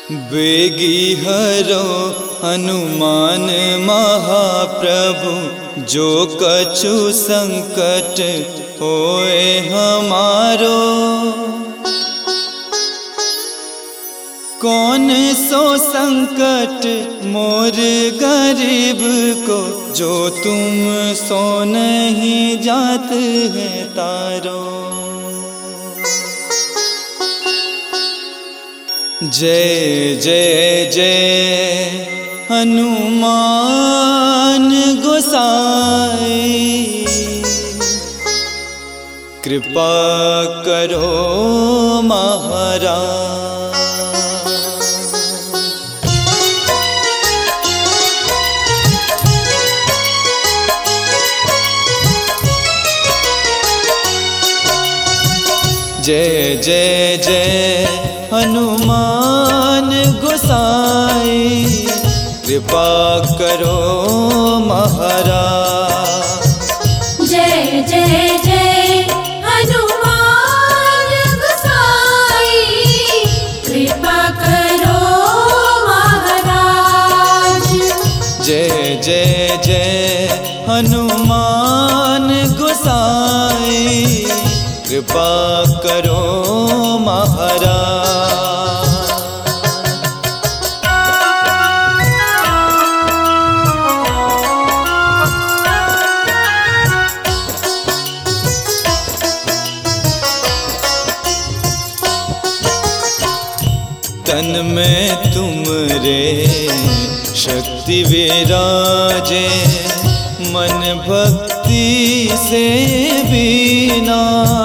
बेगी हरो हनुमान महाप्रभु, जो कछु संकट होए हमारो। कौन सो संकट मोर गरीब को, जो तुम सो नहीं जात है तारो। जय जय जय हनुमान गोसाई, कृपा करो महाराज। जय जय जय हनुमान गोसाई, कृपा करो महाराज। जय जय जय हनुमान गोसाई, कृपा करो महाराज। जय जय जय हनुमान गोसाई, कृपा करो महाराज। तन में तुमरे शक्ति विराजे, मन भक्ति से बीना।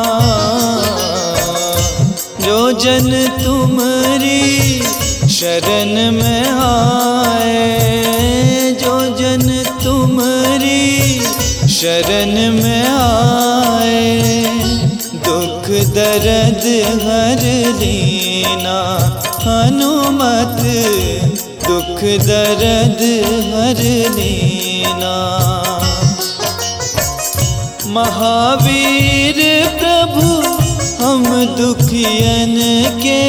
जो जन तुमरी शरण में आए, जो जन तुमरी शरण में आए, दुख दर्द हर लीना। हनुमत दुख दर्द हर लीना। महावीर प्रभु हम दुखियन के,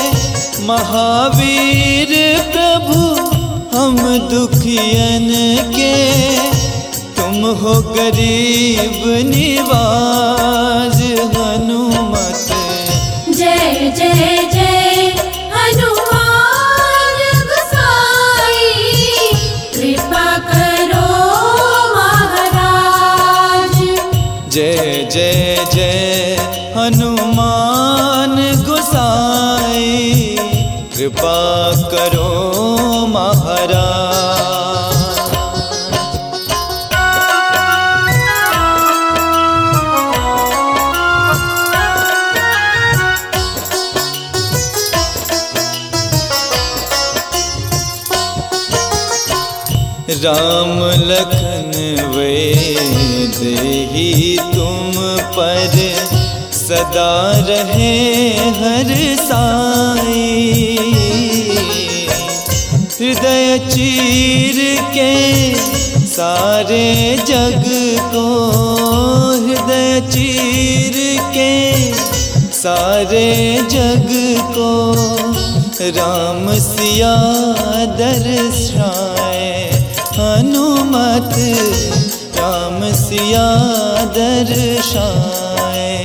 महावीर प्रभु हम दुखियन के। तुम हो गरीब निवाज हनुमत। जय जय जय हनुमान गोसाई, कृपा करो महाराज। जय जय जय हनुमान गोसाई, कृपा करो महाराज। राम लखन वे देही तुम पर, सदा रहे हर साई। हृदय चीर के सारे जग को, हृदय चीर के सारे जग को। राम सिया दर्शाए हनुमत, राम सिया दर्शाए।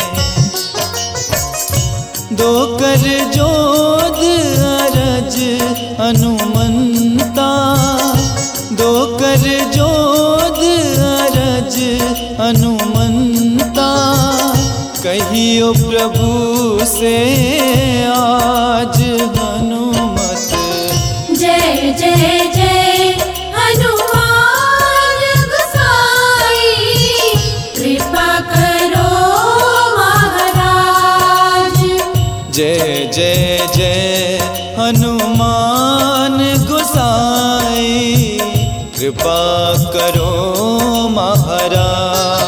दो कर जोध अरज हनुमंता, दो कर जोध अरज हनुमंता। कहियो प्रभु से आज हनुमत। जय जय जय हनुमान गोसाई, कृपा करो महाराज। जय जय जय हनुमान गोसाई, कृपा करो महाराज।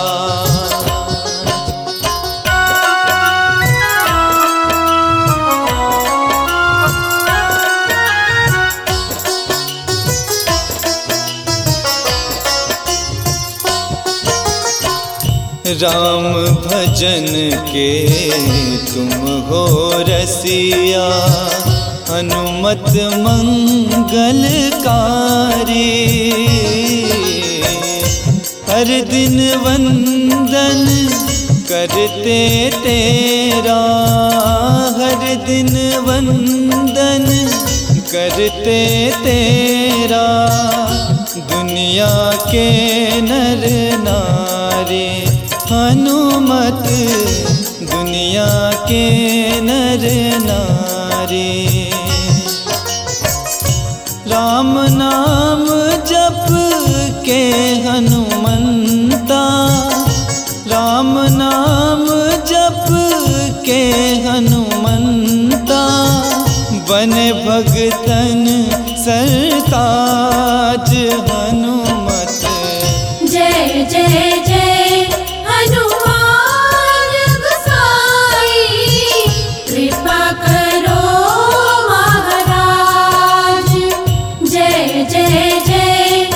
राम भजन के तुम हो रसिया, हनुमत मंगलकारी। हर दिन वंदन करते तेरा, हर दिन वंदन करते तेरा। दुनिया के नर नारी हनुमत, दुनिया के नर नारी। राम नाम जप के हनुमंता, राम नाम जप के हनुमंता। बने भगतन सरताज हनुमत। जय जय जय हनुमान गोसाई, कृपा करो महाराज। जय जय जय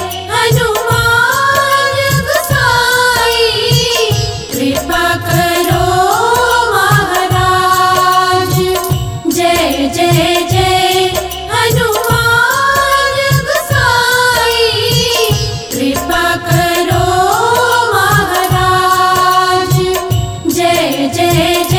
हनुमान गोसाई, कृपा करो महाराज। जय जय जय हनुमान गोसाई, कृपा करो महाराज। जय जय